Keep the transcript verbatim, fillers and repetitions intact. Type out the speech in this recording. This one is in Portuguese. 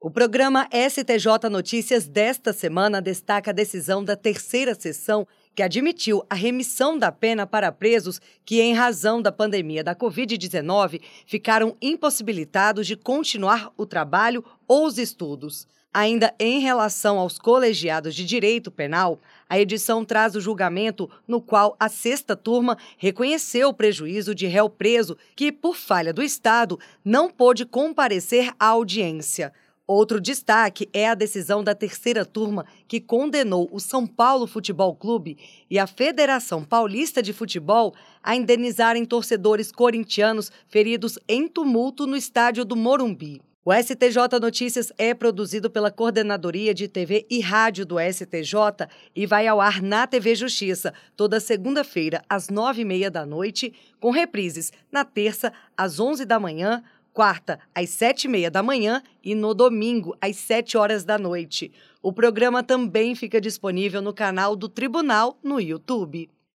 O programa S T J Notícias desta semana destaca a decisão da terceira sessão que admitiu a remissão da pena para presos que, em razão da pandemia da covid dezenove, ficaram impossibilitados de continuar o trabalho ou os estudos. Ainda em relação aos colegiados de direito penal, a edição traz o julgamento no qual a sexta turma reconheceu o prejuízo de réu preso que, por falha do Estado, não pôde comparecer à audiência. Outro destaque é a decisão da terceira turma que condenou o São Paulo Futebol Clube e a Federação Paulista de Futebol a indenizarem torcedores corintianos feridos em tumulto no estádio do Morumbi. O S T J Notícias é produzido pela Coordenadoria de T V e Rádio do S T J e vai ao ar na T V Justiça toda segunda-feira às nove e meia da noite, com reprises na terça às onze da manhã, quarta, às sete e meia da manhã e no domingo, às sete horas da noite. O programa também fica disponível no canal do Tribunal no YouTube.